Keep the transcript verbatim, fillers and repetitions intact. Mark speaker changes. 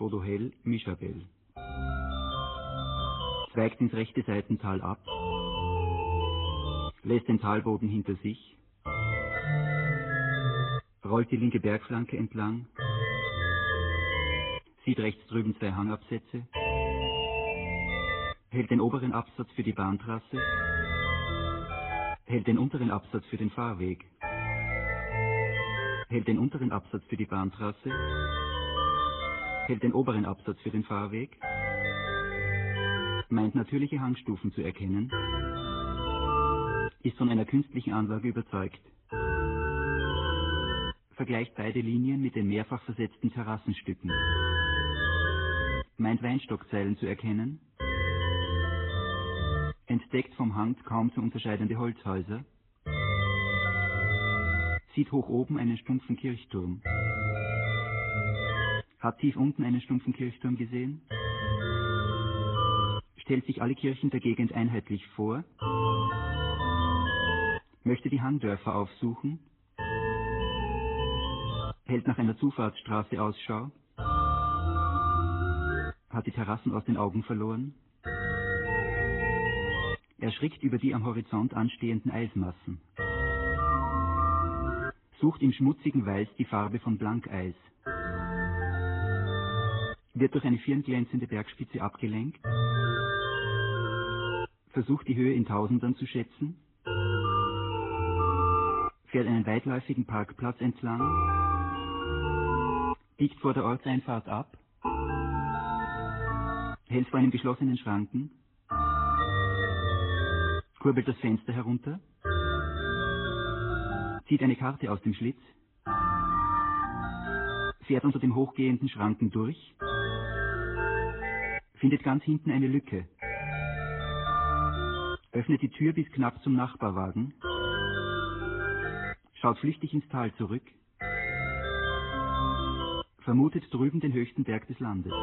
Speaker 1: Bodohel, Mischabel. Zweigt ins rechte Seitental ab, lässt den Talboden hinter sich, rollt die linke Bergflanke entlang, sieht rechts drüben zwei Hangabsätze, hält den oberen Absatz für die Bahntrasse, hält den unteren Absatz für den Fahrweg, hält den unteren Absatz für die Bahntrasse, hält den oberen Absatz für den Fahrweg, meint natürliche Hangstufen zu erkennen, ist von einer künstlichen Anlage überzeugt. Vergleicht beide Linien mit den mehrfach versetzten Terrassenstücken. Meint Weinstockzeilen zu erkennen, entdeckt vom Hang kaum zu unterscheidende Holzhäuser, sieht hoch oben einen stumpfen Kirchturm, hat tief unten einen stumpfen Kirchturm gesehen, stellt sich alle Kirchen der Gegend einheitlich vor, möchte die Hangdörfer aufsuchen, hält nach einer Zufahrtsstraße Ausschau, hat die Terrassen aus den Augen verloren, erschrickt über die am Horizont anstehenden Eismassen, sucht im schmutzigen Weiß die Farbe von Blankeis, wird durch eine firnglänzende Bergspitze abgelenkt, versucht die Höhe in Tausendern zu schätzen, fährt einen weitläufigen Parkplatz entlang, biegt vor der Ortseinfahrt ab, hält vor einem geschlossenen Schranken, kurbelt das Fenster herunter, zieht eine Karte aus dem Schlitz, fährt unter dem hochgehenden Schranken durch, findet ganz hinten eine Lücke, öffnet die Tür bis knapp zum Nachbarwagen, schaut flüchtig ins Tal zurück, vermutet drüben den höchsten Berg des Landes.